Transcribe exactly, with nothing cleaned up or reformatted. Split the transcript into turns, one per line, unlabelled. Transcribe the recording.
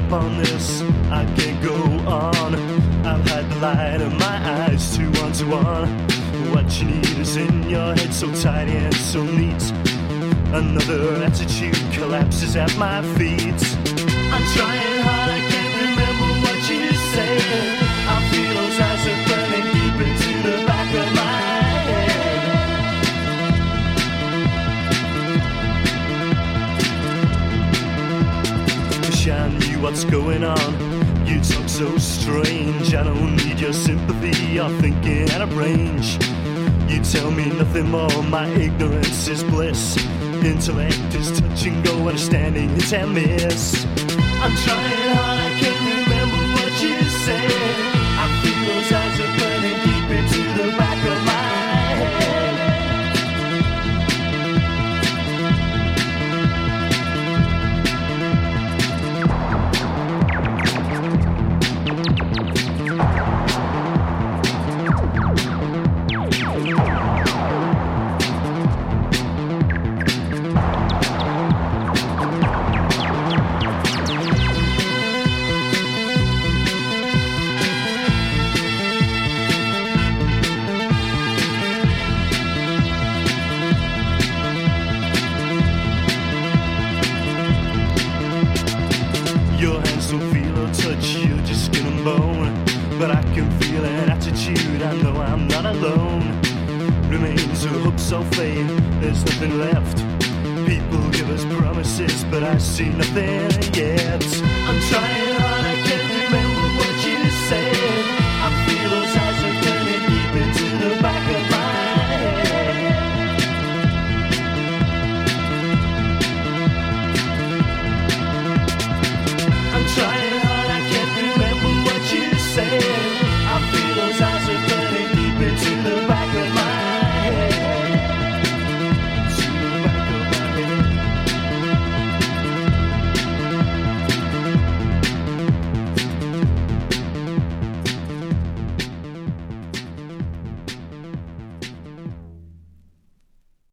up on this, I can't go on. I've had the light in my eyes, two one to one. What you need is in your head, so tidy and so neat. Another attitude collapses at my feet. I'm trying hard, I can't remember what you said. I feel those eyes are burning deep into the back of my head. Wish I knew what's going on. You talk so strange. I don't need your sympathy. You're thinking out of range. You tell me nothing more. My ignorance is bliss. Intellect is touch and go. Understanding is and miss. I'm trying hard. I can't remember what you said. I feel those eyes are burning deep into the back of my head. Your hands don't feel or touch, you're just skin and bone. But I can feel an attitude, I know I'm not alone. Remains of hope so fade, there's nothing left. People give us promises, but I see nothing yet. I'm trying hard.